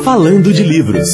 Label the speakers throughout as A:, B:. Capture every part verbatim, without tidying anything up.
A: Falando de Livros.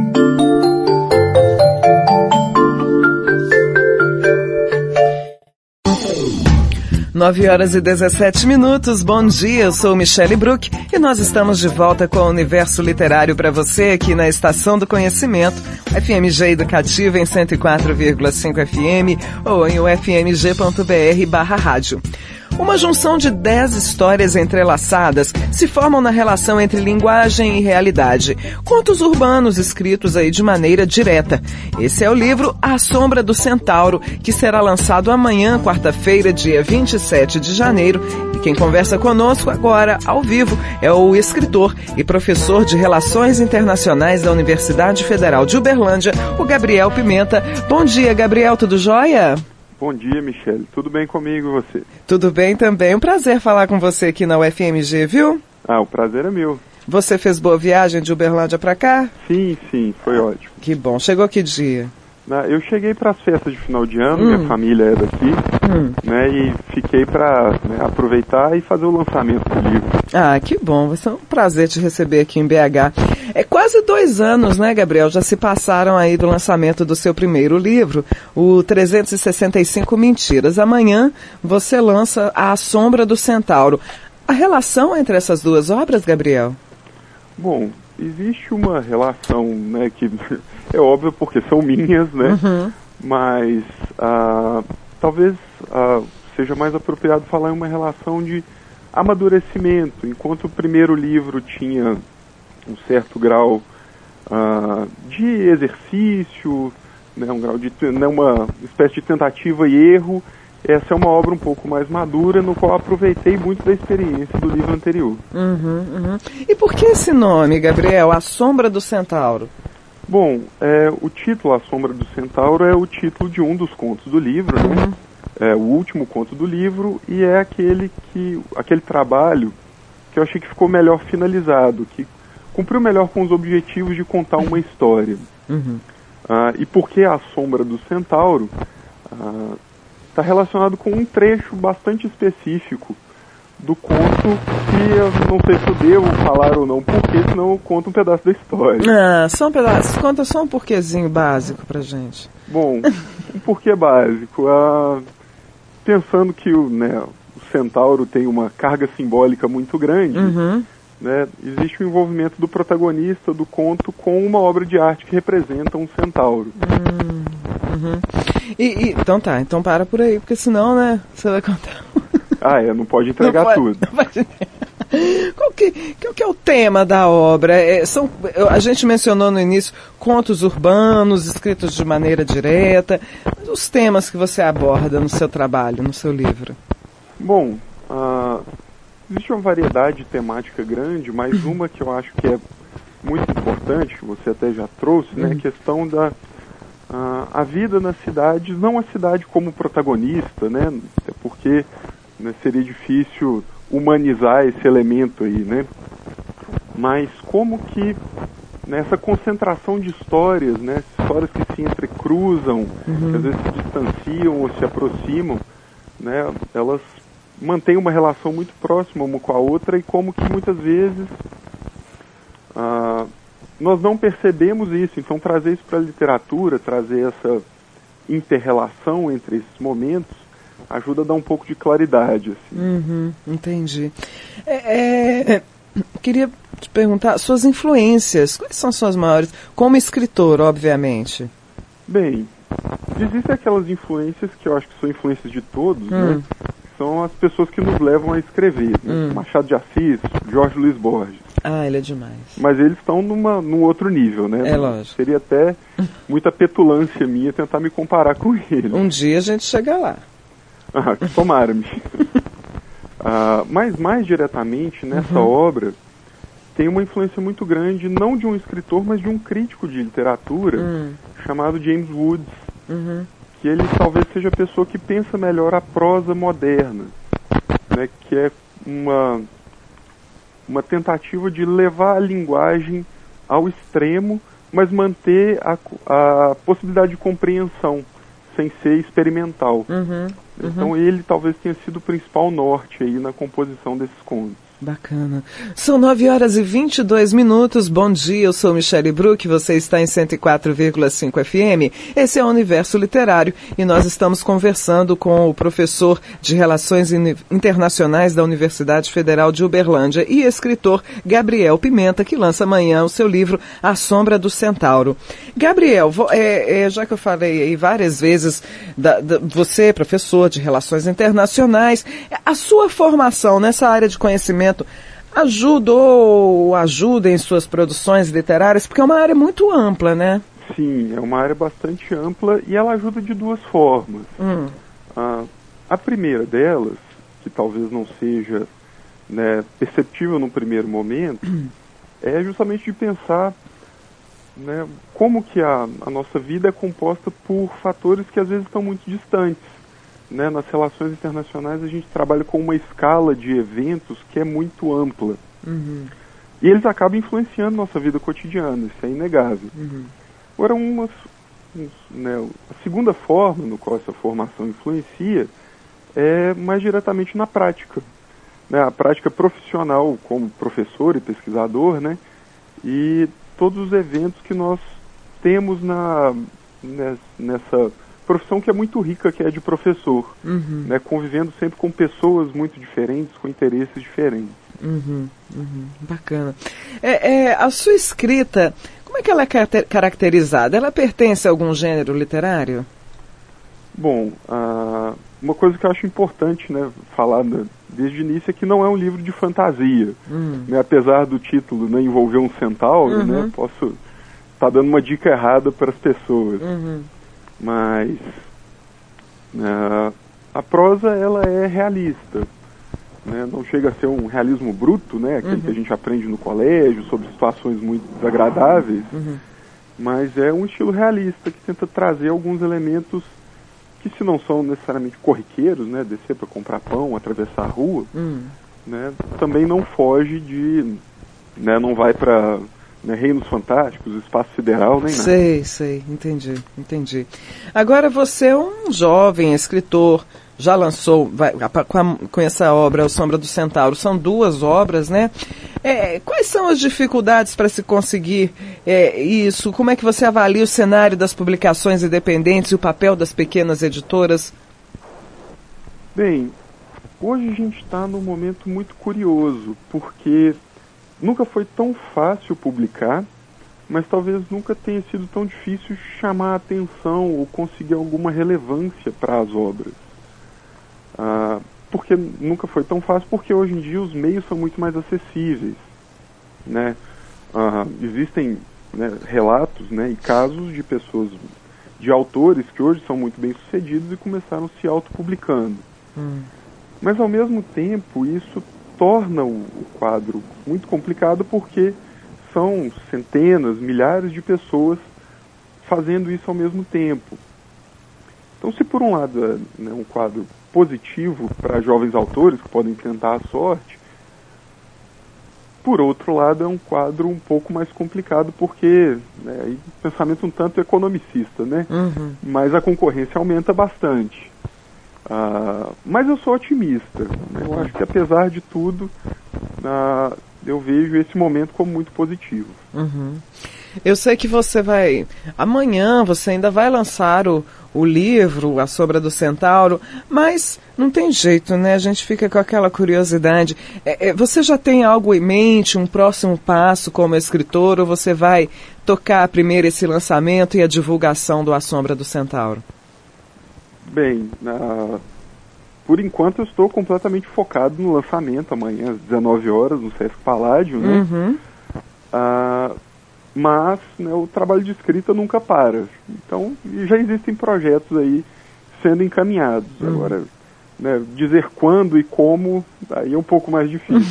B: nove horas e dezessete minutos, bom dia, eu sou Michele Bruck e nós estamos de volta com o Universo Literário para você aqui na Estação do Conhecimento, F M G Educativa em cento e quatro vírgula cinco F M ou em u f m g ponto b r barra rádio. Uma junção de dez histórias entrelaçadas se formam na relação entre linguagem e realidade. Contos urbanos escritos aí de maneira direta. Esse é o livro A Sombra do Centauro, que será lançado amanhã, quarta-feira, dia vinte e sete de janeiro. E quem conversa conosco agora, ao vivo, é o escritor e professor de Relações Internacionais da Universidade Federal de Uberlândia, o Gabriel Pimenta. Bom dia, Gabriel, tudo jóia?
C: Bom dia, Michele. Tudo bem comigo e você?
B: Tudo bem também. Um prazer falar com você aqui na U F M G, viu?
C: Ah, o prazer é meu.
B: Você fez boa viagem de Uberlândia para cá?
C: Sim, sim, foi ah, ótimo.
B: Que bom. Chegou que dia?
C: Eu cheguei para as festas de final de ano, hum. minha família é daqui, hum. né, e fiquei para né, aproveitar e fazer o lançamento do livro.
B: Ah, que bom, vai ser um prazer te receber aqui em B H. É quase dois anos, né, Gabriel, já se passaram aí do lançamento do seu primeiro livro, o trezentos e sessenta e cinco Mentiras. Amanhã você lança A Sombra do Centauro. A relação entre essas duas obras, Gabriel?
C: Bom, existe uma relação, né, que é óbvio porque são minhas, né, uhum. mas ah, talvez ah, seja mais apropriado falar em uma relação de amadurecimento. Enquanto o primeiro livro tinha um certo grau ah, de exercício, né, um grau de, né, uma espécie de tentativa e erro, essa é uma obra um pouco mais madura, no qual aproveitei muito da experiência do livro anterior.
B: Uhum, uhum. E por que esse nome, Gabriel, A Sombra do Centauro?
C: Bom, é, o título A Sombra do Centauro é o título de um dos contos do livro, uhum. né? É o último conto do livro e é aquele, que, aquele trabalho que eu achei que ficou melhor finalizado, que cumpriu melhor com os objetivos de contar uma história. Uhum. Ah, e por que A Sombra do Centauro? Ah, está relacionado com um trecho bastante específico do conto que eu não sei se eu devo falar ou não, porque senão eu conto um pedaço da história.
B: Ah, só um pedaço. Conta só um porquezinho básico pra gente.
C: Bom, um porquê básico. Ah, pensando que o, né, o centauro tem uma carga simbólica muito grande, uhum. né, existe o envolvimento do protagonista do conto com uma obra de arte que representa um centauro.
B: Hum, uhum. E, e, então tá, então para por aí, porque senão, né, você vai contar.
C: Ah, é, não pode entregar não pode,
B: tudo. Não pode... Qual que, que, que é o tema da obra? É, são, a gente mencionou no início contos urbanos, escritos de maneira direta. Os temas que você aborda no seu trabalho, no seu livro?
C: Bom, uh, existe uma variedade temática grande, mas uma que eu acho que é muito importante, você até já trouxe, né, a questão da uh, a vida nas cidades, não a cidade como protagonista, né, até porque né, seria difícil humanizar esse elemento aí, né? Mas como que nessa concentração de histórias, né, histórias que se entrecruzam, uhum. que às vezes se distanciam ou se aproximam, né, elas mantêm uma relação muito próxima uma com a outra e como que muitas vezes ah, nós não percebemos isso. Então trazer isso para a literatura, trazer essa inter-relação entre esses momentos, ajuda a dar um pouco de claridade. Assim.
B: Uhum, entendi. É, é, queria te perguntar, suas influências, quais são suas maiores, como escritor, obviamente?
C: Bem, existem aquelas influências que eu acho que são influências de todos, hum. né? São as pessoas que nos levam a escrever. Né? Hum. Machado de Assis, Jorge Luiz Borges.
B: Ah, ele é demais.
C: Mas eles estão numa, num outro nível, né?
B: É lógico.
C: Seria até muita petulância minha tentar me comparar com ele.
B: Um dia a gente chega lá.
C: Ah, tomara-me. ah, mas mais diretamente nessa uhum. obra tem uma influência muito grande, não de um escritor, mas de um crítico de literatura uhum. chamado James Woods, uhum. que ele talvez seja a pessoa que pensa melhor a prosa moderna, né, que é uma, uma tentativa de levar a linguagem ao extremo, mas manter a, a possibilidade de compreensão, sem ser experimental. Uhum, uhum. Então ele talvez tenha sido o principal norte aí na composição desses contos.
B: Bacana. São nove horas e vinte e dois minutos. Bom dia, eu sou Michele Bruck, você está em cento e quatro vírgula cinco F M. Esse é o Universo Literário e nós estamos conversando com o professor de Relações Internacionais da Universidade Federal de Uberlândia e escritor Gabriel Pimenta, que lança amanhã o seu livro A Sombra do Centauro. Gabriel, é, é, já que eu falei aí várias vezes, da, da, você é professor de Relações Internacionais, a sua formação nessa área de conhecimento ajudou, ajuda em suas produções literárias, porque é uma área muito ampla, né?
C: Sim, é uma área bastante ampla e ela ajuda de duas formas. Hum. A, a primeira delas, que talvez não seja, né, perceptível no primeiro momento, hum. é justamente de pensar, né, como que a, a nossa vida é composta por fatores que às vezes estão muito distantes. Né, nas relações internacionais a gente trabalha com uma escala de eventos que é muito ampla. Uhum. E eles acabam influenciando nossa vida cotidiana, isso é inegável. Uhum. Agora, uma, né, a segunda forma no qual essa formação influencia é mais diretamente na prática. Né, a prática profissional como professor e pesquisador, né, e todos os eventos que nós temos na, nessa profissão que é muito rica, que é de professor, uhum. né, convivendo sempre com pessoas muito diferentes, com interesses diferentes.
B: Uhum, uhum, bacana. É, é, a sua escrita, como é que ela é caracterizada? Ela pertence a algum gênero literário?
C: Bom, uh, uma coisa que eu acho importante, né, falar né, desde o início é que não é um livro de fantasia. Uhum. Né, apesar do título, né, envolver um centauro, uhum. né, posso estar tá dando uma dica errada para as pessoas. Uhum. Mas uh, a prosa ela é realista, né? Não chega a ser um realismo bruto, né? Aquele uhum. que a gente aprende no colégio sobre situações muito desagradáveis, uhum. mas é um estilo realista que tenta trazer alguns elementos que, se não são necessariamente corriqueiros, né? Descer para comprar pão, atravessar a rua, uhum. né? Também não foge de, né? Não vai para Né, Reinos Fantásticos, Espaço Sideral, nem nada.
B: Sei, sei, entendi, entendi. Agora você é um jovem escritor, já lançou, vai, com, a, com essa obra, A Sombra do Centauro, são duas obras, né? É, quais são as dificuldades para se conseguir é, isso? Como é que você avalia o cenário das publicações independentes e o papel das pequenas editoras?
C: Bem, hoje a gente está num momento muito curioso, porque nunca foi tão fácil publicar, mas talvez nunca tenha sido tão difícil chamar a atenção ou conseguir alguma relevância para as obras. Ah, porque nunca foi tão fácil, porque hoje em dia os meios são muito mais acessíveis. Né? Ah, existem né, relatos né, e casos de pessoas, de autores que hoje são muito bem sucedidos e começaram se autopublicando. Hum. Mas ao mesmo tempo isso torna o quadro muito complicado porque são centenas, milhares de pessoas fazendo isso ao mesmo tempo. Então, se por um lado é né, um quadro positivo para jovens autores que podem tentar a sorte, por outro lado é um quadro um pouco mais complicado porque, né, aí, pensamento um tanto economicista, né? Uhum. Mas a concorrência aumenta bastante. Uh, mas eu sou otimista. Eu acho que apesar de tudo, uh, eu vejo esse momento como muito positivo.
B: Uhum. Eu sei que você vai... Amanhã você ainda vai lançar o, o livro, A Sombra do Centauro, mas não tem jeito, né? A gente fica com aquela curiosidade. É, é, você já tem algo em mente, um próximo passo como escritor, ou você vai tocar primeiro esse lançamento e a divulgação do A Sombra do Centauro?
C: Bem, uh, por enquanto eu estou completamente focado no lançamento, amanhã às dezenove horas, no Sesc Paládio, né? Uhum. Uh, mas né, o trabalho de escrita nunca para. Então, já existem projetos aí sendo encaminhados. Uhum. Agora, né, dizer quando e como, aí é um pouco mais difícil.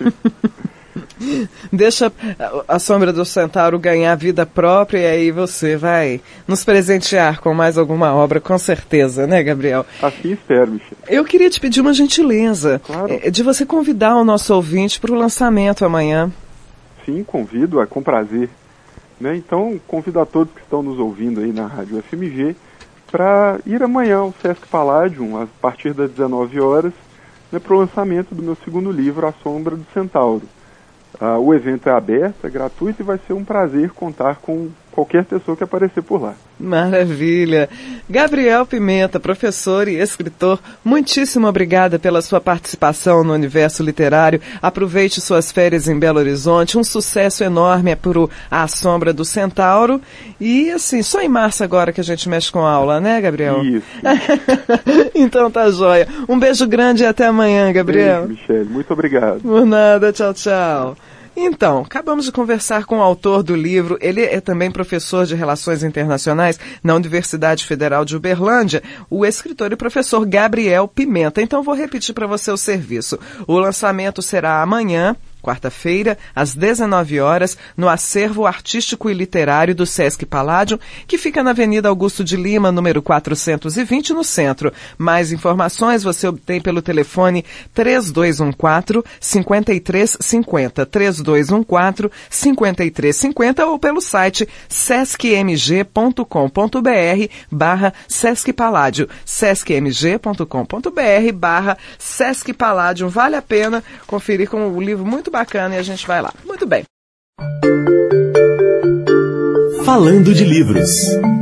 B: Deixa a Sombra do Centauro ganhar vida própria e aí você vai nos presentear com mais alguma obra, com certeza, né, Gabriel?
C: Assim espero, Michele.
B: Eu queria te pedir uma gentileza,
C: claro.
B: de você convidar o nosso ouvinte para o lançamento amanhã.
C: Sim, convido, é com prazer. Né? Então, convido a todos que estão nos ouvindo aí na Rádio F M G para ir amanhã ao Sesc Palladium, a partir das dezenove horas, né, para o lançamento do meu segundo livro, A Sombra do Centauro. Uh, o evento é aberto, é gratuito e vai ser um prazer contar com qualquer pessoa que aparecer por lá.
B: Maravilha! Gabriel Pimenta, professor e escritor, muitíssimo obrigada pela sua participação no Universo Literário. Aproveite suas férias em Belo Horizonte. Um sucesso enorme é por A Sombra do Centauro. E, assim, só em março agora que a gente mexe com aula, né, Gabriel?
C: Isso.
B: Então tá joia. Um beijo grande e até amanhã, Gabriel.
C: Beijo, Michele. Muito obrigado.
B: Por nada. Tchau, tchau. Então, acabamos de conversar com o autor do livro. Ele é também professor de Relações Internacionais na Universidade Federal de Uberlândia, o escritor e professor Gabriel Pimenta. Então, vou repetir para você o serviço. O lançamento será amanhã, quarta-feira, às dezenove horas, no Acervo Artístico e Literário do Sesc Paládio, que fica na Avenida Augusto de Lima, número quatrocentos e vinte, no centro. Mais informações você obtém pelo telefone três dois um quatro, cinco três cinco zero, três dois um quatro, cinco três cinco zero ou pelo site sescmg ponto com ponto br barra Sesc Paládio, sescmg.com.br barra Sesc Paládio. Vale a pena conferir com o livro muito bacana e a gente vai lá. Muito bem.
A: Falando de livros.